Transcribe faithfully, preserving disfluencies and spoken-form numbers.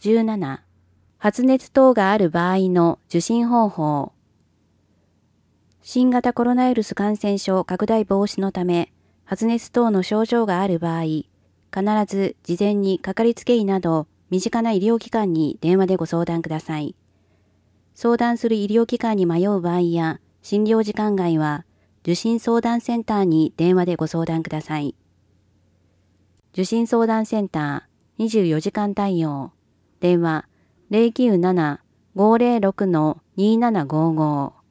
じゅうなな、発熱等がある場合の受診方法。新型コロナウイルス感染症拡大防止のため、発熱等の症状がある場合、必ず事前にかかりつけ医など身近な医療機関に電話でご相談ください。相談する医療機関に迷う場合や診療時間外は、受診相談センターに電話でご相談ください。受診相談センターにじゅうよじかん対応。電話 ゼロきゅうなな ごゼロろく にーななごーごー